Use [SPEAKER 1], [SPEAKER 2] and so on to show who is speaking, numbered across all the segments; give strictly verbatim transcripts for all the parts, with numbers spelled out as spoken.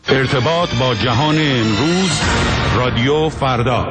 [SPEAKER 1] ارتباط با جهان امروز، رادیو فردا.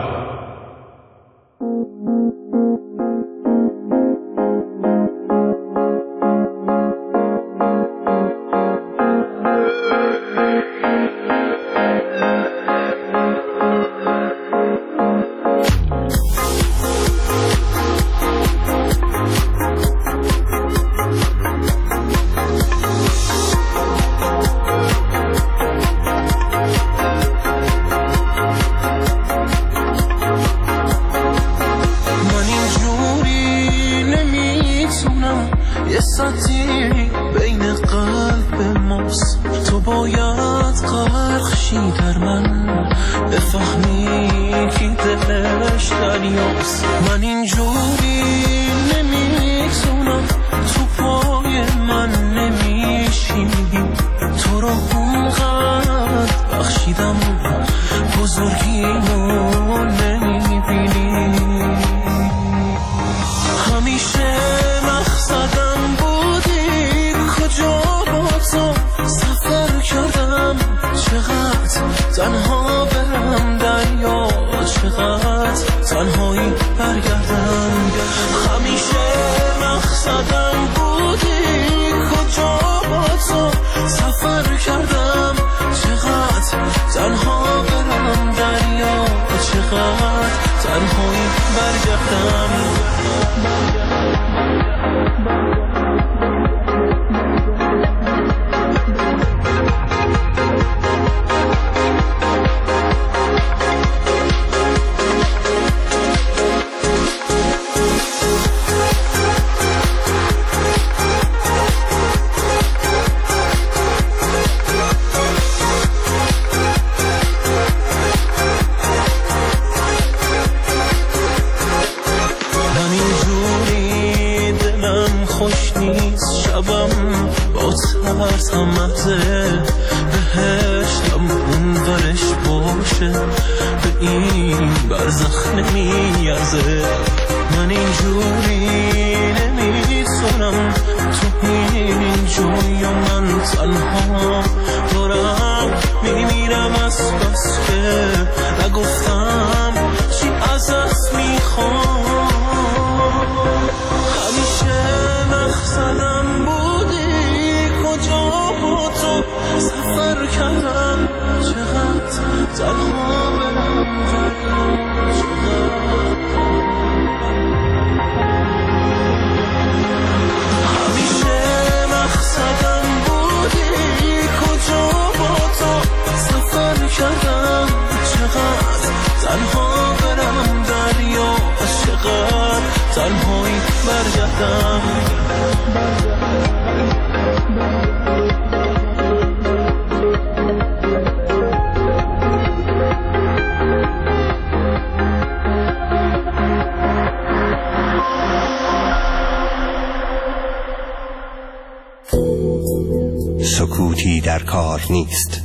[SPEAKER 2] سکوتی در کار نیست.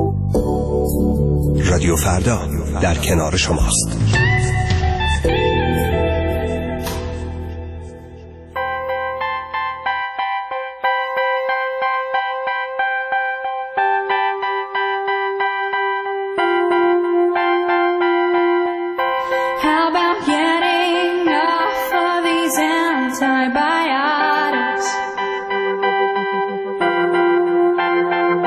[SPEAKER 2] رادیو فردا در کنار شماست.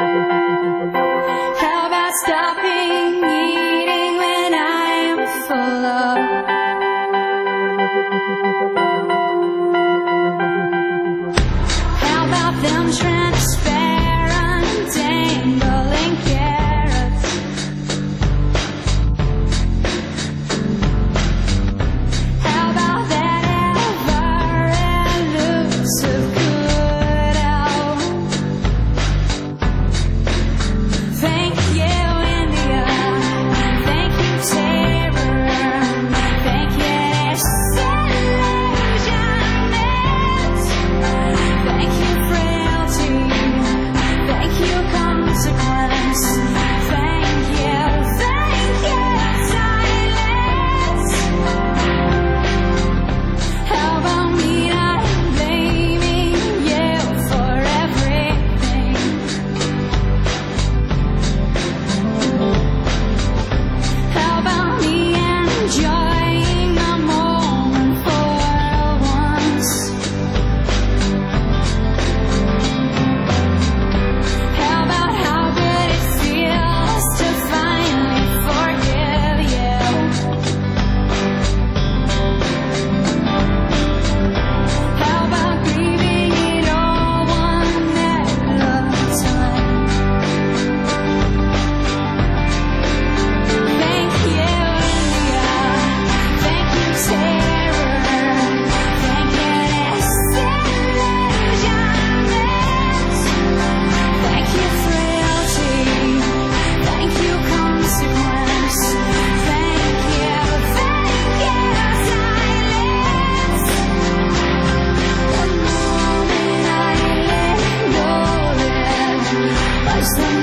[SPEAKER 3] Stopping eating when I am full.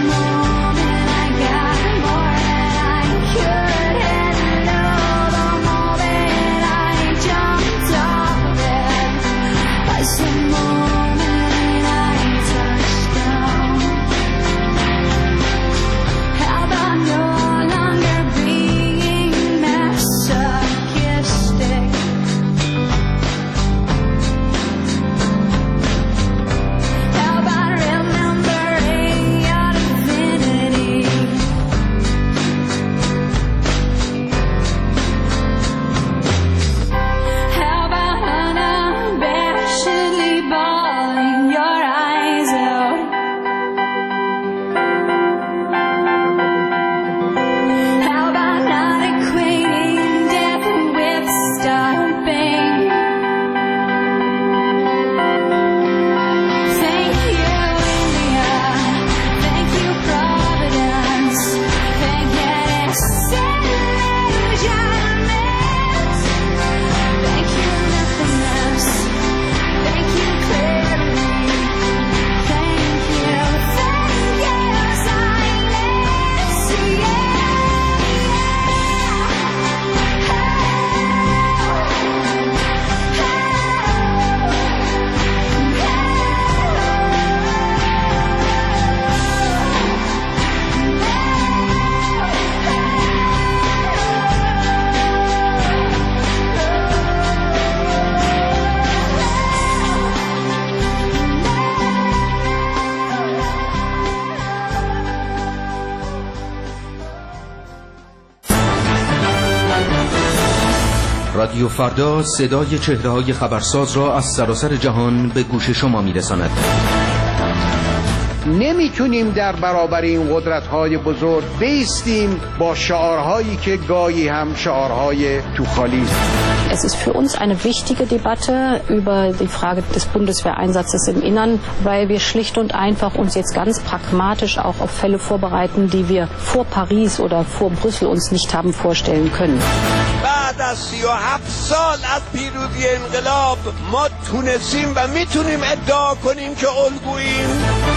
[SPEAKER 3] رادیو فردا صدای چهره‌های خبرساز را از سراسر جهان به گوش شما می‌رساند.
[SPEAKER 4] نمیتونیم در برابر این قدرت‌های بزرگ بایستیم با شعارهایی که گاهی هم شعارهای توخالی است.
[SPEAKER 5] Es ist für uns eine wichtige Debatte über die Frage des Bundeswehreinsatzes im Innern, weil wir schlicht und einfach uns jetzt ganz pragmatisch auch auf Fälle vorbereiten, die wir vor Paris oder vor Brüssel uns nicht haben vorstellen können.
[SPEAKER 6] بعد از سی و هفت سال از پیروزی انقلاب ما تونستیم و میتونیم ادعا کنیم که الگوییم.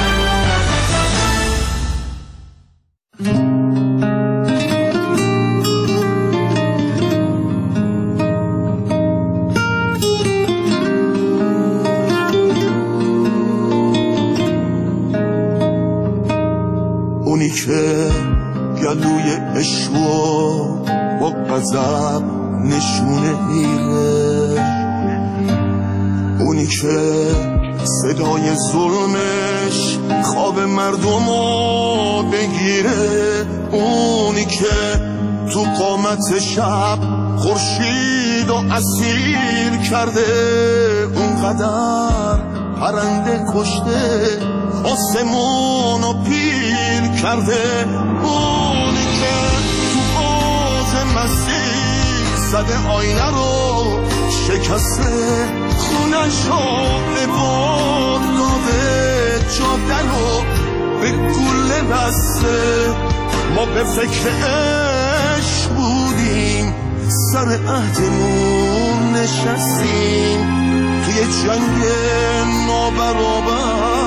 [SPEAKER 7] اونی که گلوی عشقو با غضب نشونه میره، اونی که صدای ظلمش خواب مردمو بگیره، اونی که تو قامت شب خورشید و اسیر کرده، اونقدر پرنده کشته آسمون و پیر کرده، اونی که تو آز مسیح زده آینه رو شکسته، خونش رو عباد داده، جاده رو به گله بسته. ما به فکر عشق بودیم، سر عهدمون نشستیم، توی جنگ نابرابر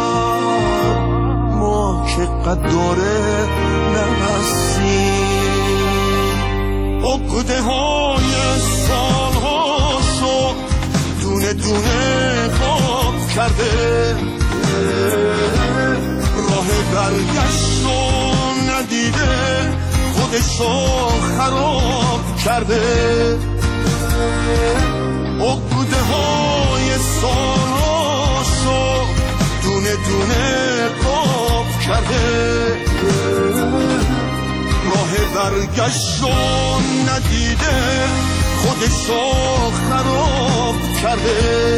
[SPEAKER 7] ما که قداره نبستیم. عقده های سالهاشو دونه دونه خواب کرده، راه برگشتو ندیده، خودشو خراب کرده. عقده های سالهاشو دونه دونه خواب کرده، راه برگشتو ندیده، خودشو خراب کرده.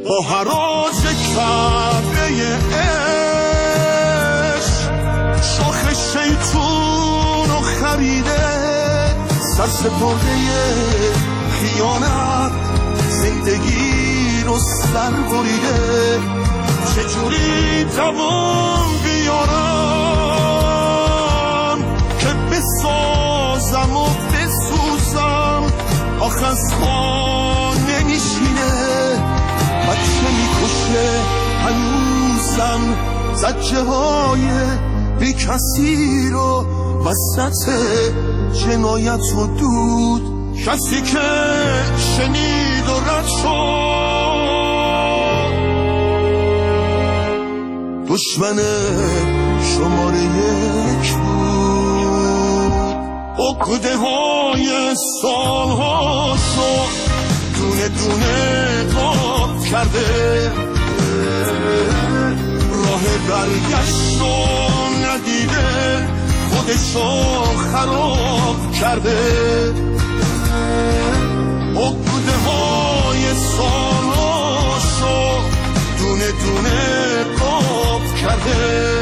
[SPEAKER 7] با حراج کعبه عشق شاخ شیطون رو خریده سر سپرده خیانت زندگی رو سر بریده چجوری دوام بیارم که بسازم و بسوزم آخ از پا نمیشینه بچه میکشه هنوزم زجه های بی کسی رو وسط جنایت و دود کسی که شنید و رد شد دشمن شماره یک بود عقده های سالها شد دونه دونه قاب کرده راه برگشت و ندیده خودشو خراب کرده عقده های سالاشو دونه دونه قاب کرده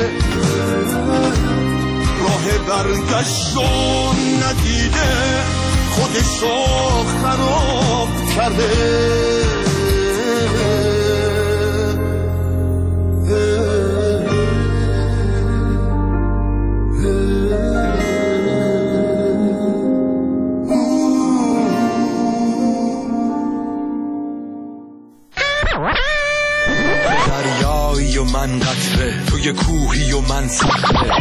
[SPEAKER 7] راه برگشت و ندیده خودشو خراب کرده
[SPEAKER 8] دریایی و من قطره توی کوهی و من صخره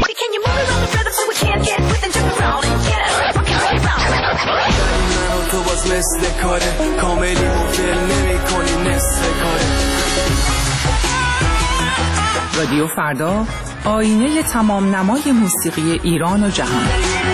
[SPEAKER 8] من و تو باز مثل کاره کاملی مفل نمی کنی نصف کاره.
[SPEAKER 9] رادیو فردا، آینه تمام نمای موسیقی ایران و جهان.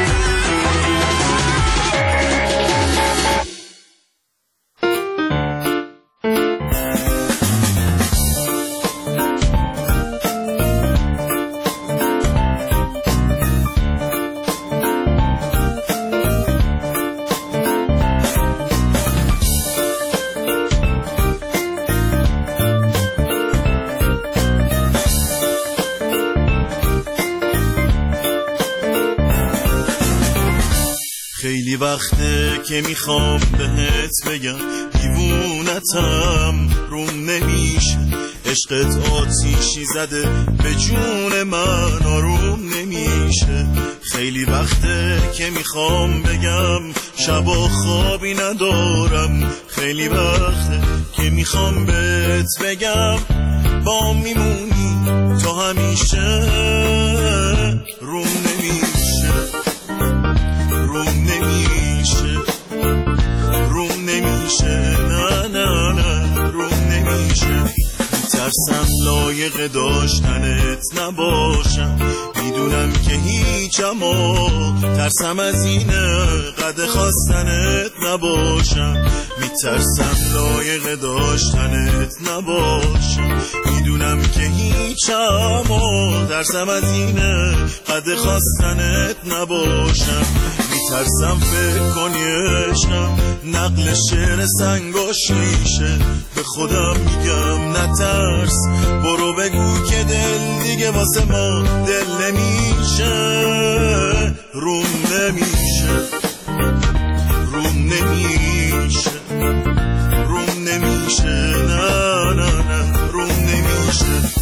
[SPEAKER 7] خیلی وقته که میخوام بهت بگم دیوونتم روم نمیشه عشقت آتیشی زده به جون من آروم نمیشه خیلی وقته که میخوام بگم شبا خوابی ندارم خیلی وقته که میخوام بهت بگم با میمونی تا همیشه روم نمیشه روم نمیشه روم نمیشه نه نه نه روم نمیشه میترسم لایق داشتنت نباشم میدونم که هیچم و ترسم از اینه قد خواستنت نباشم میترسم لایق داشتنت نباشم میدونم که هیچم و ترسم از اینه قد خواستنت نباشم میترسم فکر کنی عشقم نقل شعر سنگاش میشه به خودم میگم نترس برو بگو که دل دیگه واسه ما دل نمیشه روم نمیشه روم نمیشه روم نمیشه نه نه نه روم نمیشه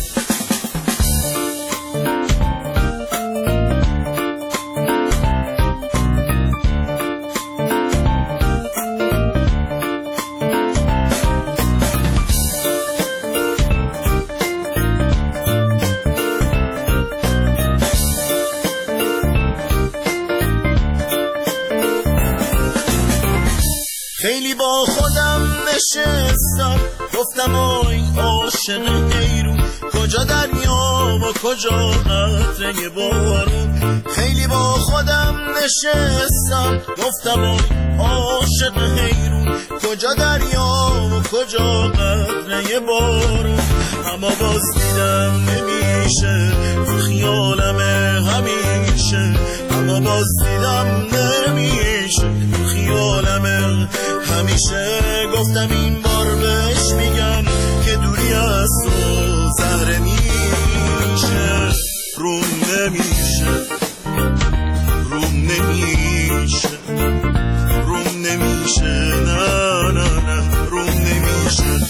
[SPEAKER 7] خیلی با خودم نشستم گفتم آی عاشق حیرون کجا دریا و کجا قطره بارون خیلی با خودم نشستم گفتم آی عاشق حیرون کجا دریا و کجا قطره بارون اما باز دیدم نمیشه خیالم همیشه اما باز دیدم نمیشه خیالم همیشه گفتم این بار بهش میگم که دیگه دوری از تو زهره میشه، روم نمیشه، روم نمیشه، روم نمیشه، نه نه نه روم نمیشه.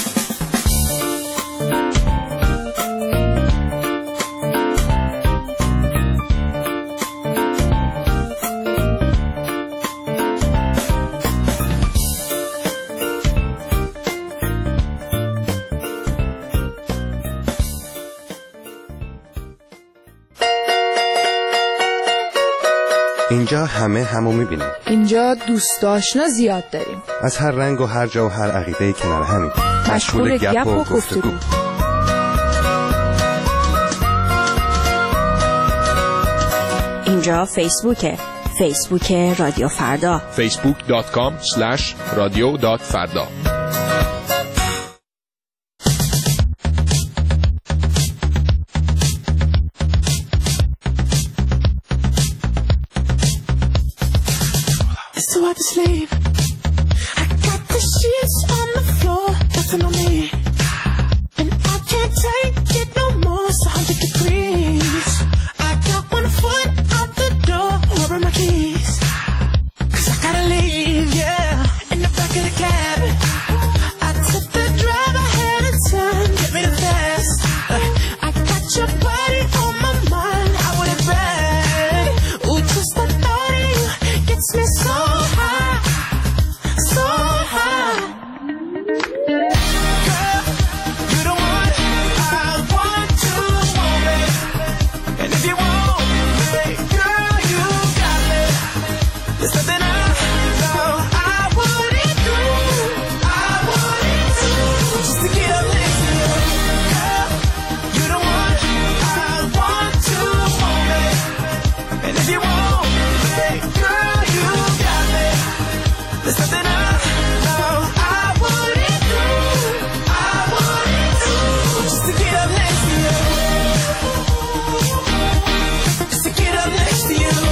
[SPEAKER 2] اینجا همه همو میبینیم.
[SPEAKER 10] اینجا دوست آشنا زیاد داریم،
[SPEAKER 2] از هر رنگ و هر جا و هر عقیده کنار همیم،
[SPEAKER 10] مشغول گپ و گفتگو.
[SPEAKER 11] اینجا فیسبوکه، فیسبوک رادیو فردا،
[SPEAKER 12] فیسبوک دات کام اسلش رادیو دات فردا.
[SPEAKER 13] Sleep. I got the sheets on the floor, nothing on me, and I can't take it no more. It's one hundred degrees. I got one foot out the door, where are my keys? 'Cause I gotta leave, yeah, in the back of the cab. I took the drive, I had a turn, get me the fast. I got your body on my mind, I want it bad. Ooh, just the thought of you gets me so high, so high. Girl, you the one I want to want me, and if you want me, girl, you got me. There's something I know I wouldn't do, I wouldn't do, just to get up next to you. Girl, you the one I want to want me, and if you want me, girl, you got me. There's something I know I wouldn't do, I wouldn't do, just to get up next to you, just to get up next to you.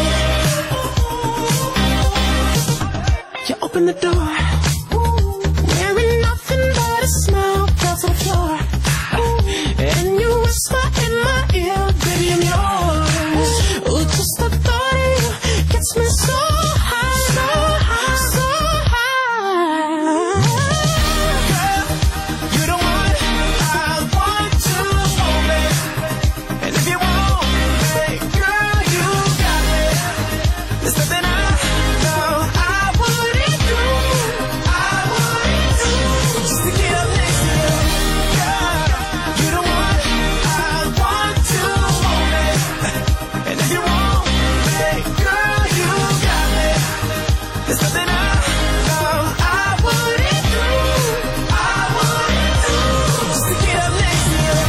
[SPEAKER 13] You open the door, wearing nothing but a smile, fell to the floor, and you whisper in my ear, baby, I'm yours. Ooh, just the thought of you gets me so high, so high, so high. Girl, you the one I want to want me, and if you want me, girl, you got me. There's something I know I wouldn't do, I wouldn't do, just to get up next to you. Girl, you the one I want to want me, and if you want me, girl, you got me. There's something I know I wouldn't do, I wouldn't do, just to get up next to you.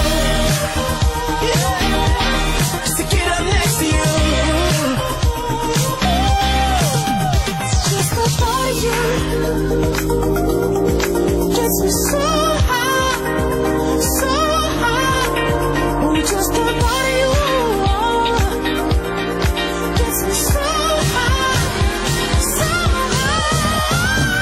[SPEAKER 13] Yeah, just to get up next to you. Just the thought of you gets me so high, so high. Oh, just the thought of you gets me so high, so high.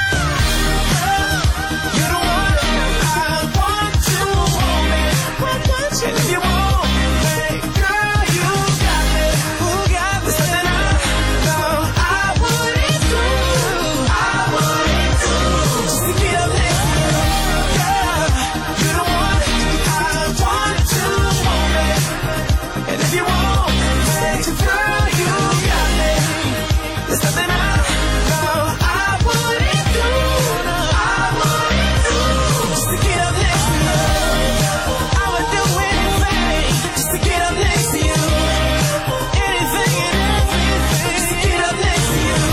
[SPEAKER 13] You're the one I want to want me, and if you want me, girl, you got me, who got me? Something I know I wouldn't do, I wouldn't do, just to get up next to you. Girl, you're the one I want to want me, and if you want me, girl, you got me. There's something I know I wouldn't do, I wouldn't do, just to get up next to you. I would do anything just to get up next to you. Anything and everything just to get up next to you.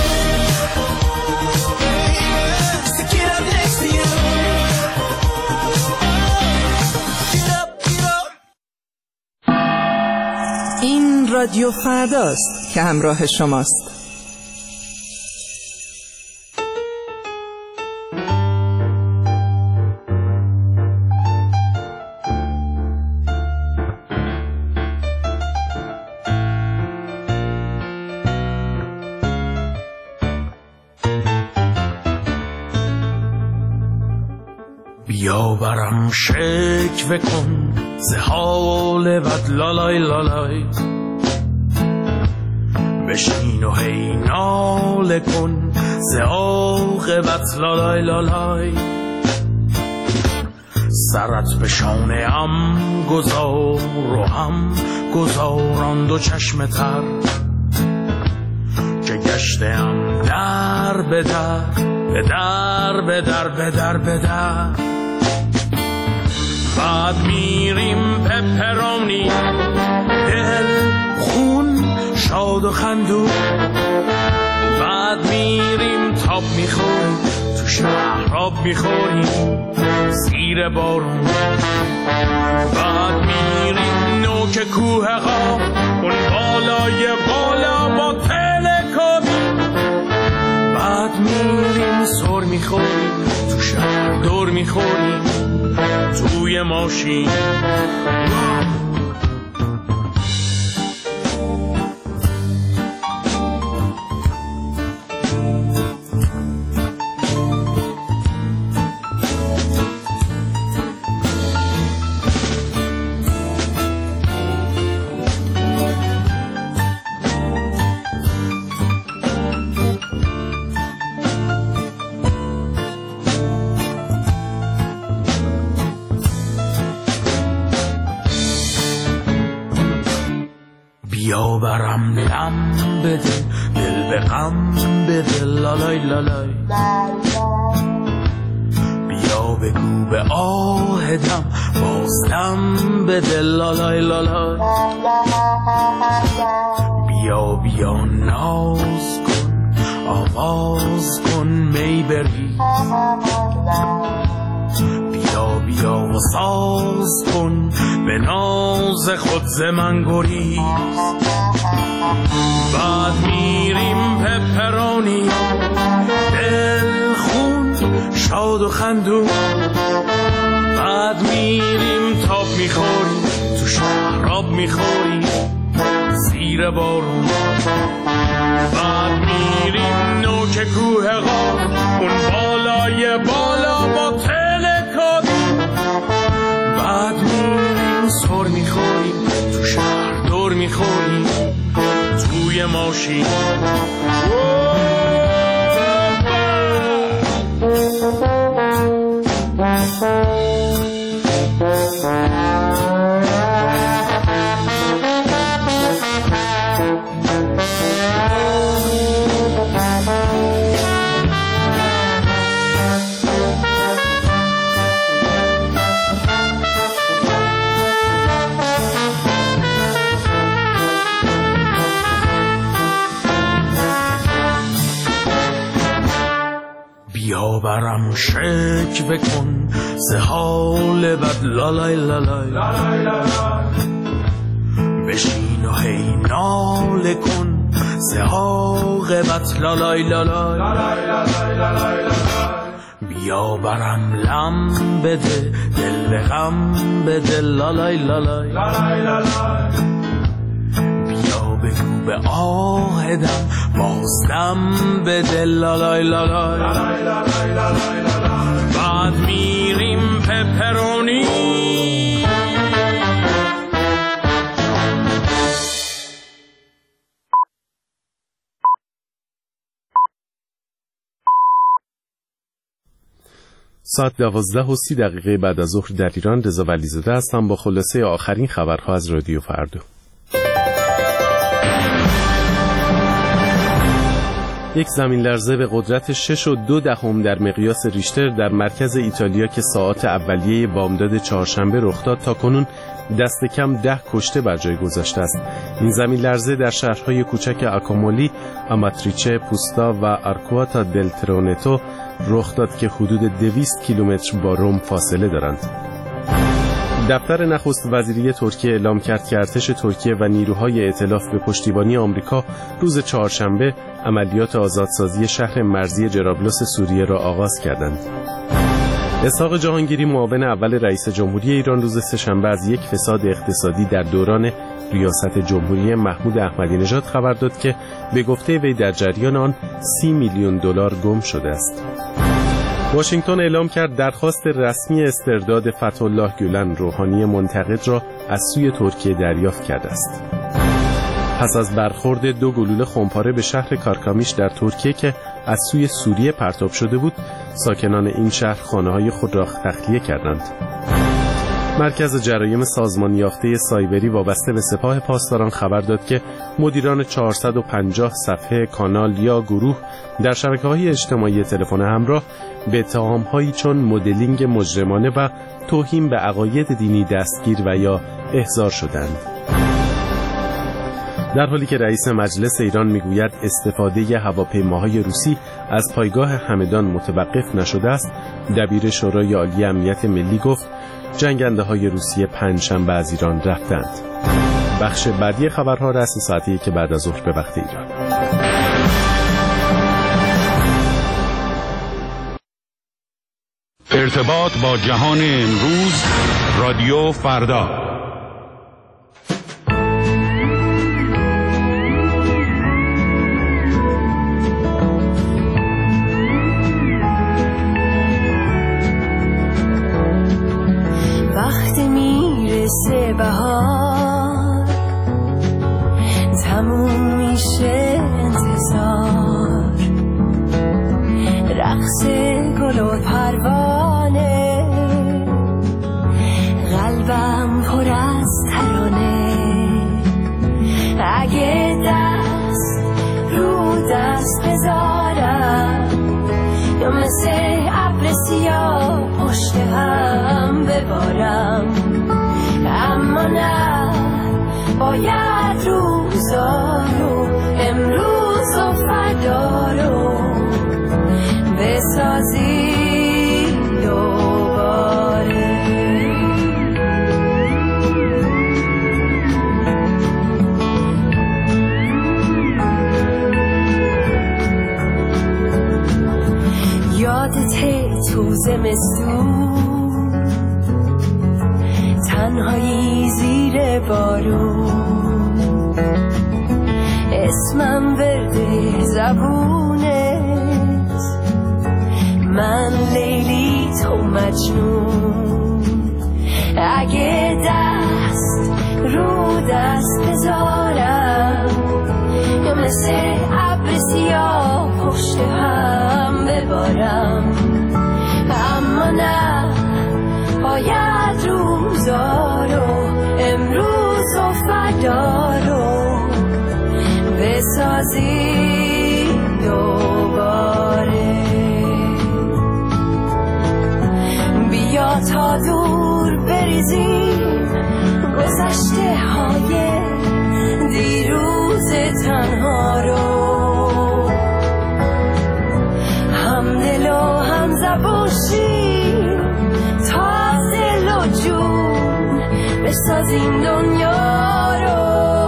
[SPEAKER 13] Just to get up next to you. Get up, get up.
[SPEAKER 9] این رادیو فرداست که همراه شماست.
[SPEAKER 14] بیا برم شکوه کن ز حال بد لالای لالای، بشین و هی ناله کن ز عاقبت لالای لالای. سرت به شانه ام گذار و هم گذاران دو چشم تر، که گشتم در به در به در به در به در به در. بعد میریم پپرانی دل خون شاد و خندون، بعد میریم تاب میخوریم تو شهر آب میخوریم زیر بارون. بعد میریم نوک کوه ها اون بالای بالا با تلکابی. بعد میریم سر میخوریم تو شهر دور میخوریم توی ماشین. بیا برم لم بده دل به غم بده لالای لالای. بیا بگو به آهدم بازدم بده لالای لالای. بیا بیا ناز کن آواز کن می بری، بیا بیا و ساز کن به ناز خود ز من گریز. بعد میریم پپرانی دل خون شاد و خندون، بعد میریم تاب میخوریم تو شهر آب میخوریم زیر بارون. بعد میریم نوک کوه غار اون بالای بالا با تلکابی. بعد میریم سر میخوریم تو شهر دور میخوریم توی ماشین. بیا برم شکوه کن ز حال بد لالای لالای، بشین و هی ناله کن ز عاقبت لالای لالای. بیا برم لم بده دل به غم بده لالای لالای. بیا بگو به آهدم بازدم بده لالای لالای. بعد میریم پپرونی
[SPEAKER 15] ساعت دوازده و سی دقیقه بعد از ظهر در ایران. رضا ولیزاده هستم با خلاصه آخرین خبرها از رادیو فردا. یک زمین لرزه به قدرت شش و دو دهم در مقیاس ریشتر در مرکز ایتالیا که ساعات اولیه بامداد چهارشنبه رخ داد تا کنون دست کم ده کشته بر جای گذاشته است. این زمین لرزه در شهرهای کوچک آکامولی، آماتریچه، پوستا و آرکواتا دل ترونتو رخ داد که حدود دویست کیلومتر با روم فاصله دارند. دفتر نخست وزیری ترکیه اعلام کرد که ارتش ترکیه و نیروهای ائتلاف به پشتیبانی آمریکا روز چهارشنبه عملیات آزادسازی شهر مرزی جرابلس سوریه را آغاز کردند. اسحاق جهانگیری معاون اول رئیس جمهوری ایران روز سه‌شنبه از یک فساد اقتصادی در دوران ریاست جمهوری محمود احمدی نژاد خبر داد که به گفته وی در جریان آن سی میلیون دلار گم شده است. واشنگتن اعلام کرد درخواست رسمی استرداد فتح‌الله گولن روحانی منتقد را از سوی ترکیه دریافت کرده است. پس از برخورد دو گلوله خمپاره به شهر کارکامیش در ترکیه که از سوی سوریه پرتاب شده بود، ساکنان این شهر خانه‌های خود را تخلیه کردند. مرکز جرایم سازمان یافته سایبری وابسته به سپاه پاسداران خبر داد که مدیران چهارصد و پنجاه صفحه کانال یا گروه در شبکه‌های اجتماعی تلفن همراه به اتهام‌هایی چون مدلینگ مجرمانه و توهین به عقاید دینی دستگیر و یا احضار شدند. در حالی که رئیس مجلس ایران میگوید استفاده هواپیماهای روسی از پایگاه همدان متوقف نشده است، دبیر شورای عالی امنیت ملی گفت جنگنده های روسیه پنجشنبه از ایران رفتند. بخش بعدی خبرها رسمی ساعتی که بعد از ظهر به وقت ایران.
[SPEAKER 1] ارتباط با جهان امروز، رادیو فردا.
[SPEAKER 13] وقتی میرسه بهار تموم میشه انتظار، رقص گل و پروانه قلبم پر از ترانه، اگه دست رو دست بذارم یا مثل ابر سیاه پشت هم ببارم، اما نه باید روزا رو امروز و فردا رو بسازی دوباره. یادته تو زمستون تنهایی زیر بارون، اسمم ورده زبونت، من لیلی تو مجنون، اگه دست رو دست بذارم یا مثل ابر سیاه پشت هم ببارم، اما نه باید روزا رو امروز و فردا رو بسازی دوباره. بیا تا دور بریزیم گذشته های دیروز تنها رو، هم دل و هم زبون شیم تا دل و جون بسازیم دنیا رو.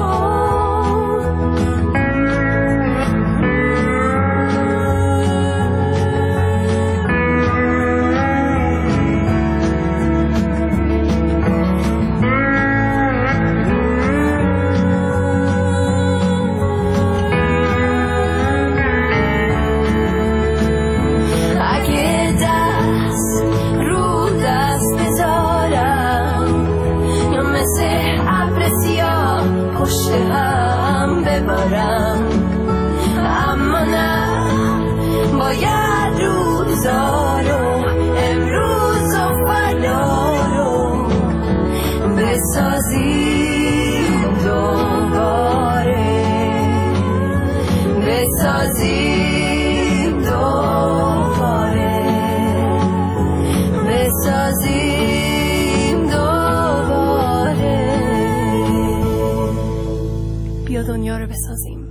[SPEAKER 13] پشت هم ببارم، اما نه باید روزا رو امروز و فردا رو بسازیم دوباره، بسازیم دوباره، بسازیم دوباره. بیا دنیا رو بسازیم.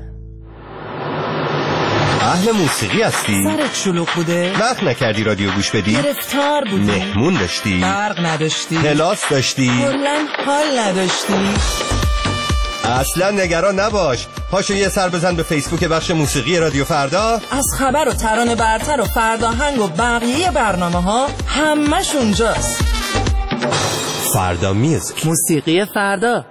[SPEAKER 2] اهل موسیقی هستی؟
[SPEAKER 16] سرت شلوغ بوده؟
[SPEAKER 2] وقت نکردی رادیو گوش بدی؟
[SPEAKER 16] گرفتار بودی؟
[SPEAKER 2] مهمون داشتی؟
[SPEAKER 16] برق نداشتی؟
[SPEAKER 2] کلاس داشتی؟
[SPEAKER 16] کلاً حال نداشتی؟
[SPEAKER 2] اصلا نگران نباش، پاشو یه سر بزن به فیسبوک بخش موسیقی رادیو فردا.
[SPEAKER 16] از خبر و ترانه برتر و فرداهنگ و بقیه برنامه ها همش اونجاست.
[SPEAKER 2] فردا میوزیک،
[SPEAKER 16] موسیقی فردا.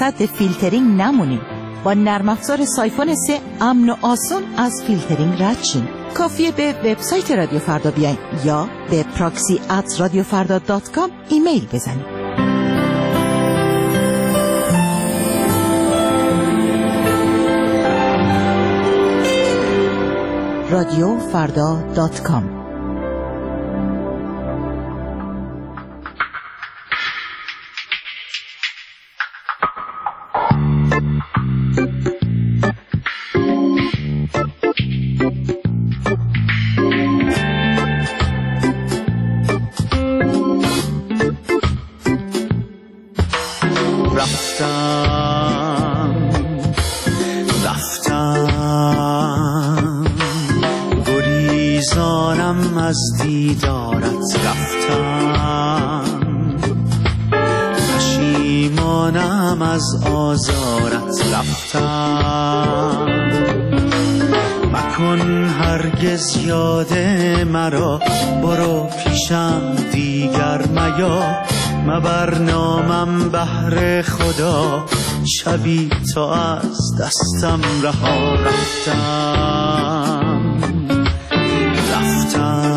[SPEAKER 17] صد فیلترینگ نمونیم. با نرم افزار سایفون سه امن و آسان از فیلترینگ رد شیم. کافیه به وبسایت رادیو فردا بیاین یا به پراکسی ات رادیو فردا دات کام ایمیل بزنید. رادیو فردا دات کام.
[SPEAKER 18] از دیدارت رفتم، پشیمانم از آزارت رفتم. مکن هرگز یاد مرا، برو پیشم دیگر میا. مبر نامم بهر خدا، شبی تا از دستم رها رفتم رفتم.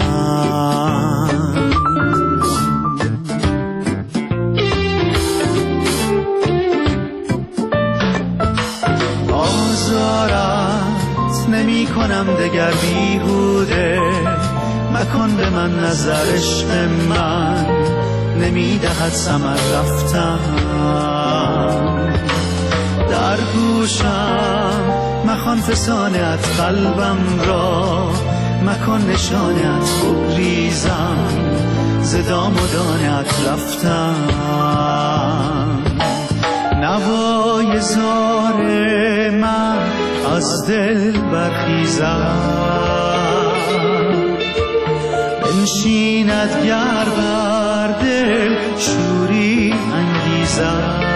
[SPEAKER 18] آزارت نمی کنم دگر بیهوده، مکن به من نظر عشق من نمی دهد ثمر رفتم. در گوشم مخوان فسانت قلبم را، مکن نشانت بگریزم ز دام و دانت رفتم. نوای زار من از دل برخیزد، بنشیند گر بر دل شوری انگیزد.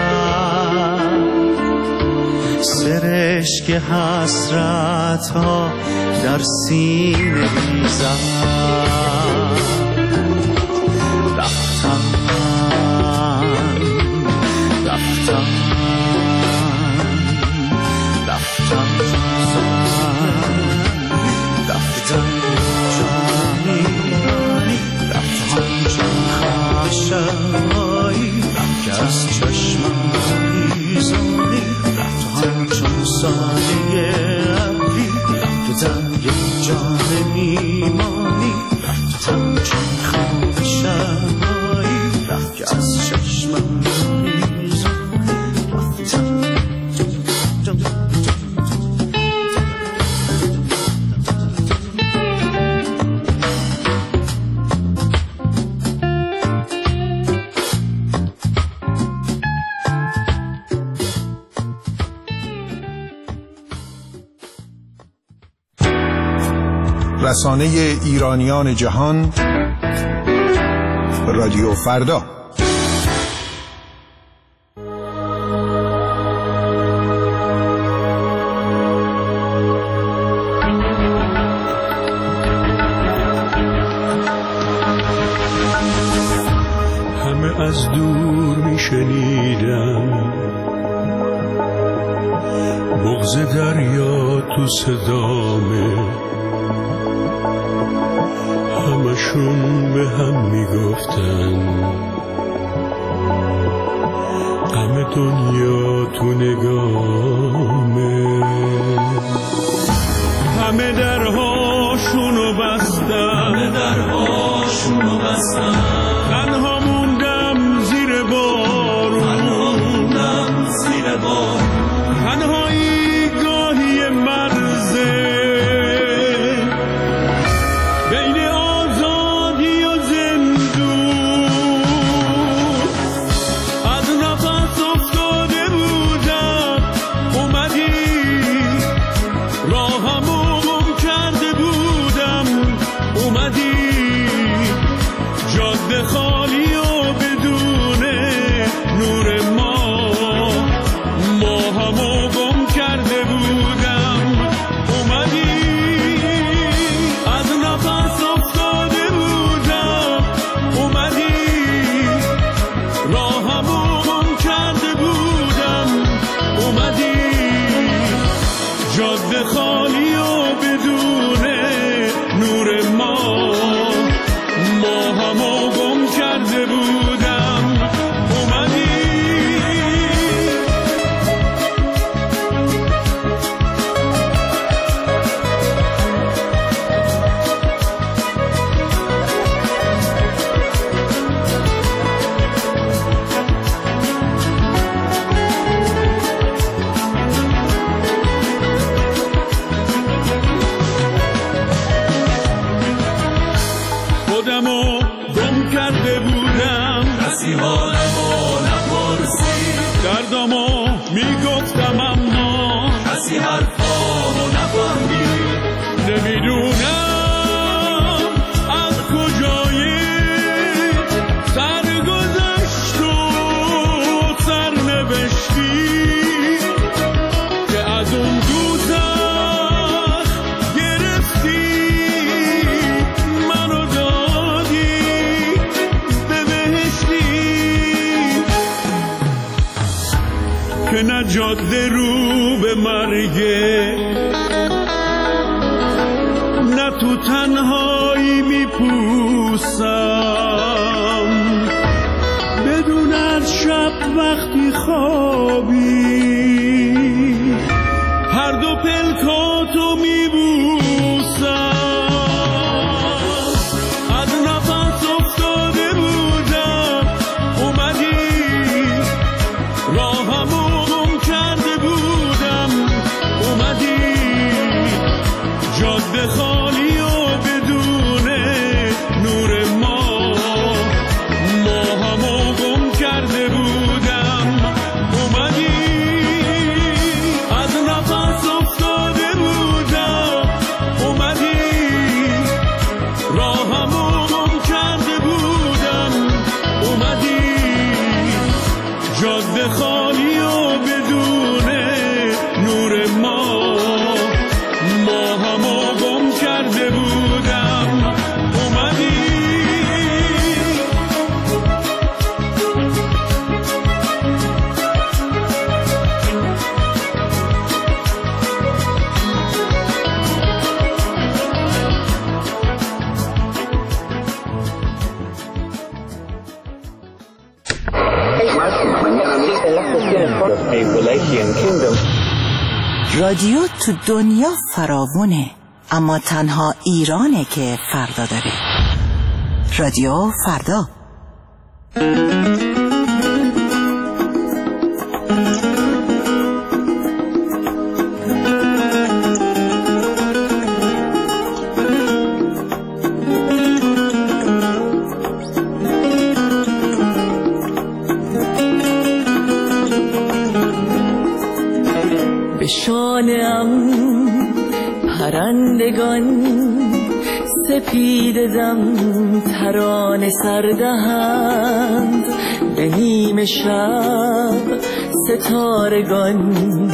[SPEAKER 18] سرشک حسرت ها در سینه ریزد. رفتم رفتم رفتم رفتم جانی رفتم چون خاشایی که از چشمم بیزاری رفتم چون سایه ابری رفتم یک جان میمانی رفتم چون خاشایی که از چشمم
[SPEAKER 19] رسانه ایرانیان جهان رادیو فردا.
[SPEAKER 20] همه از دور میشنیدم بغض دریا تو صدامه، همشون به هم میگفتن غم دنیا تو نگامه. همه درهاشونو بستن همه درهاشونو بستن تنها موندم زیر بارون تنها موندم زیر بارون. تنهایی گاهی مرزه
[SPEAKER 13] از نفس افتاده بودم
[SPEAKER 20] میگفتم اما کسی حرفامو نفهمید. نمیدونم از کجایی سرگذشت و سرنوشتی که از اون دوزخ گرفتی منو دادی به بهشتی که نه جاده رو به مرگه نه تو تنهایی میپوسم بدون از شب وقتی خوابی هر دو پلکاتو میبوسم. از نفس افتاده بودم اومدی راهمو گم کرده بودم اومدی جاده خالی و بدون نور ما ماهمو گم کرده بودم اومدی از نفس افتاده بودم اومدی راهمو گم کرده بودم اومدی جاده خالی و بدون نور ما ماهمو گم کرده بودم اومدی.
[SPEAKER 17] رادیو تو دنیا فراوونه، اما تنها ایرانه که فردا داره. رادیو فردا.
[SPEAKER 21] شانه‌ام پرندگان سپید دم ترانه سردهند به نیم شب ستارگان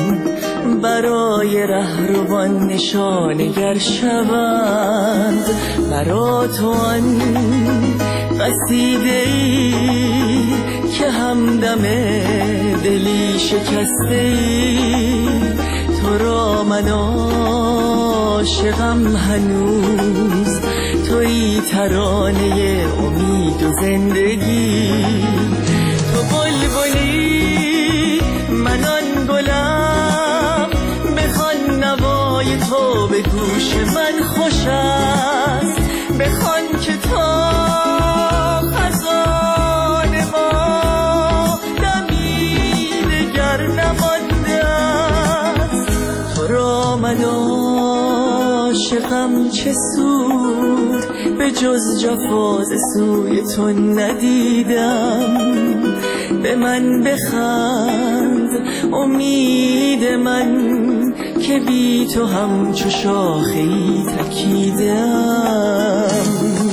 [SPEAKER 21] برای رهروان نشانگر شوند. برا تو آن قصیده‌ای که همدم دلی شکسته‌ای تو را من عاشقم هنوز تویی ترانه امید و زندگی. تو بلبلی من آن گلم بخوان نوای تو به گوش من خوش است بخوان که تا خزان ما دمی دگر نمانده است. تو را من عاشقم چه سود به جز جفاز سوی تو ندیدم. به من بخند امید من که بی تو همچو شاخه‌ای تکیدم.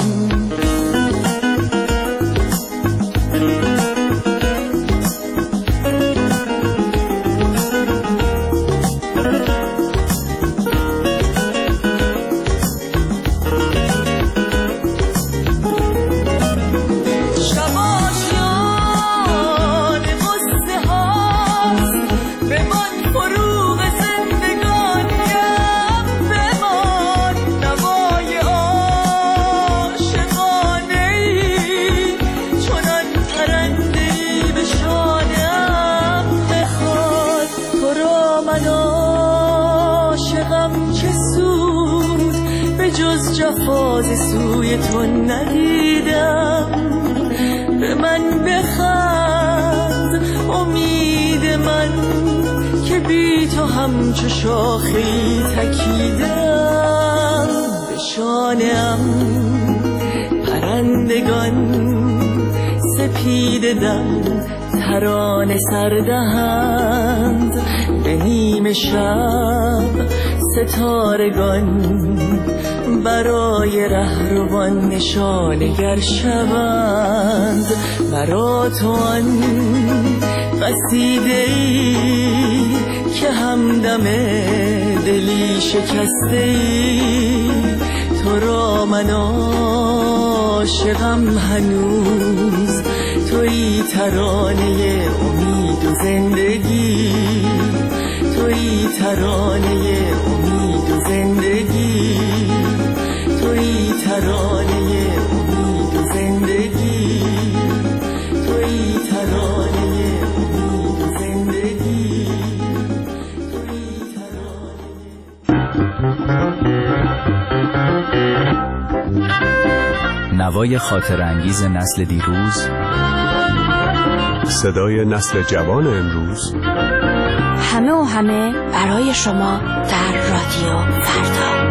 [SPEAKER 21] جفاز سوی تو ندیدم. به من بخند امید من که بی تو همچو شاخه‌ای تکیدم. به شانه‌ام پرندگان سپید دم ترانه سردهند نیمه شب ستارگان برای رهروان نشانگر شوند. برا تو آن قصیده‌ای که همدم دلی شکسته‌ای، تو را من عاشقم هنوز، تویی ترانه امید و زندگی، تویی ترانه امید و زندگی، تویی ترانه امید و زندگی، تویی ترانه امید و زندگی، تویی
[SPEAKER 3] ترانه. نوای خاطر انگیز نسل دیروز،
[SPEAKER 22] صدای نسل جوان امروز،
[SPEAKER 11] همه و همه برای شما در رادیو فردا.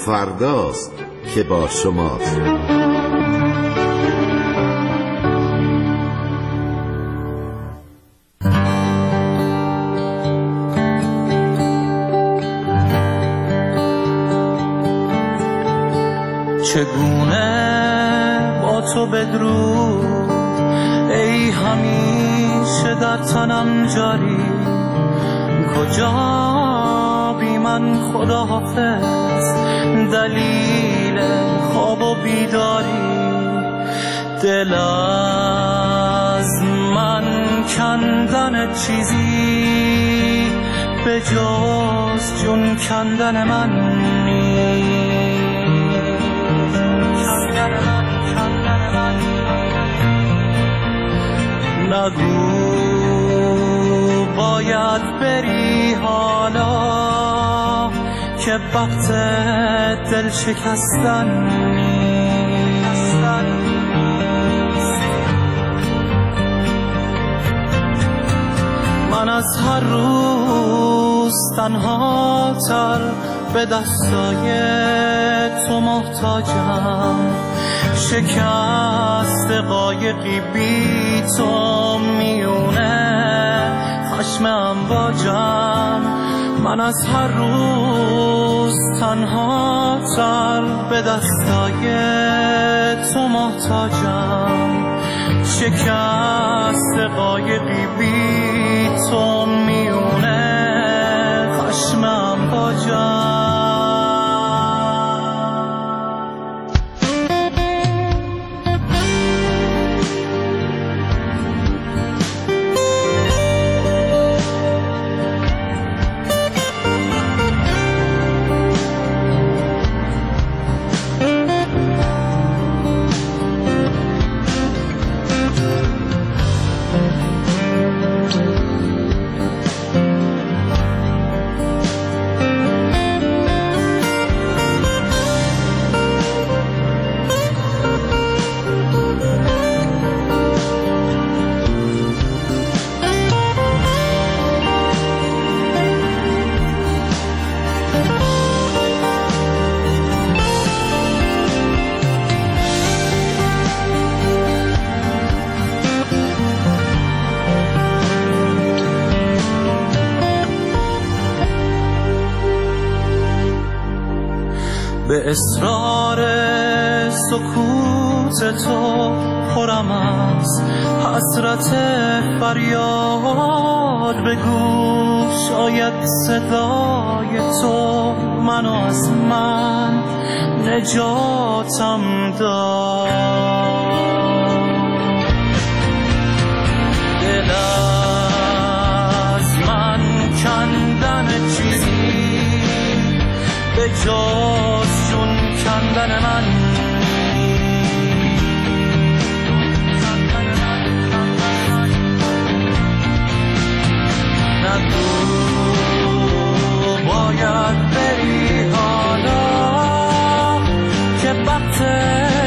[SPEAKER 4] فرداست که با شماست.
[SPEAKER 21] چگونه با تو بدرود ای همیشه در تنم جاری، کجا بی من خداحافظ دلیل خواب و بیداری، دل از من کندن چیزی به جز جون کندن من نیست. نگو باید بری حالا که وقت دل شکستن نیست. من از هر روز تنها تر به دستای تو محتاجم، شکست قایقی بی تو میونه خشم امواجم. من از هر روز تنها تر به دستای تو محتاجم، شکست قایقی بی تو میونه خشم امواجم. به اصرار سکوت تو پرم از حسرت فریاد، بگو شاید صدای تو منو از من نجاتم داد. دل از من کندن چیزی به جز جون کندن من، نگو باید بری حالا که وقت